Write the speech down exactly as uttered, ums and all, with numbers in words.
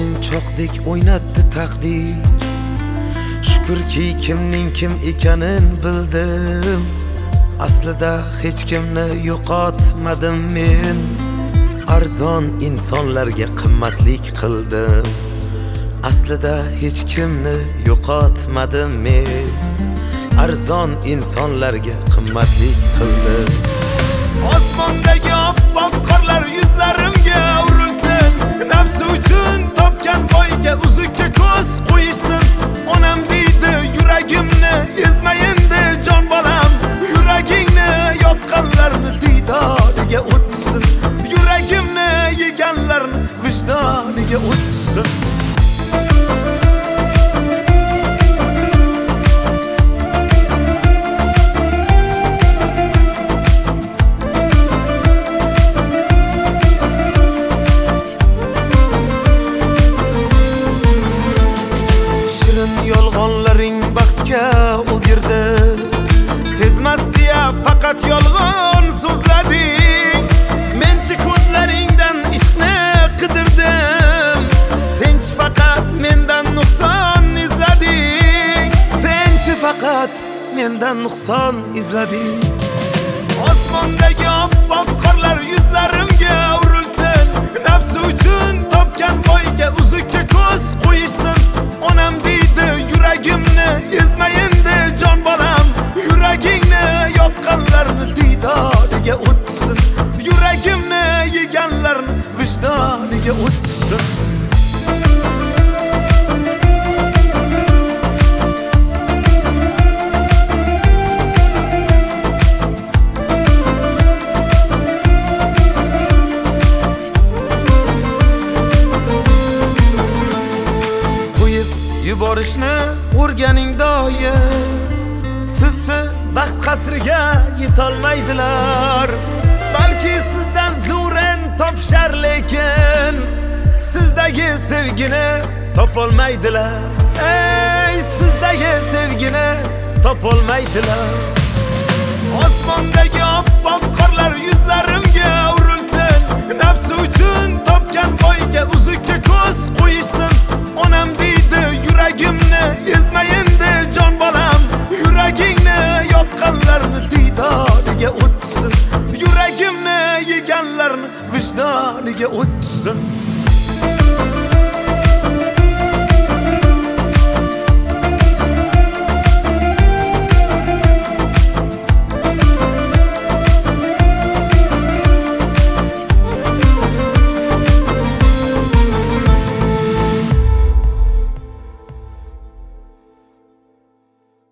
o'yinchoqdek o'ynatdi taqdir. Shukrki kimning kim ekanin bildim. Aslida hech kimni yo'qotmadim men. Arzon insonlarga qimmatlik qildim. Aslida hech kimni yo'qotmadim men. Arzon insonlarga qimmatlik qildim. Osmondagi oppoq qorlar yuzlarimga urilsin. Nafsi uchun topgan boyga uzukka ko'z qo'yishsin. Onam deydi yuragimni ezmayindi jon bolam. Yuragingni yopqanlarni diydoriga o'tsin. Yuragimni yeganlarni vijdoniga o'tsin. Yolg'onlaring baxtga o'girdi. Sezmas deya faqat yolg'on so'zlading. Menchi ko'zlaringdan ishqni qidirdim. Senchi faqat mendan nuqson izlading. Senchi faqat mendan nuqson izlading. Osmondagi oppoq qorlar yuzlarimga urilsin. Nafsi uchun topgan boyga uzukka ko'z qo'yishsin. Onam deydi yuragimni ezmayindi jon bolam. Yuragingni yopqanlarni diydoriga o'tsin. Yuragimni yeganlarni vijdoniga o'tsin. Yuborishni o'rganing doim. Sizsiz baxt qasriga yetolmaydilar. Balki sizdan zo'rin topishar, lekin sizdagi sevgini topolmaydilar. Ey, sizdagi sevgini topolmaydilar. Osmondagi oppoq qorlar yuzlarimga urilsin. Nafsi uchun topgan boyga uzukka ko'z qo'yishsin. Onam deydi yuragimni ezmayindi jon bolam. Yuragingni yopqanlarni diydoriga o'tsin. Yuragimni yeganlarni vijdoniga o'tsin.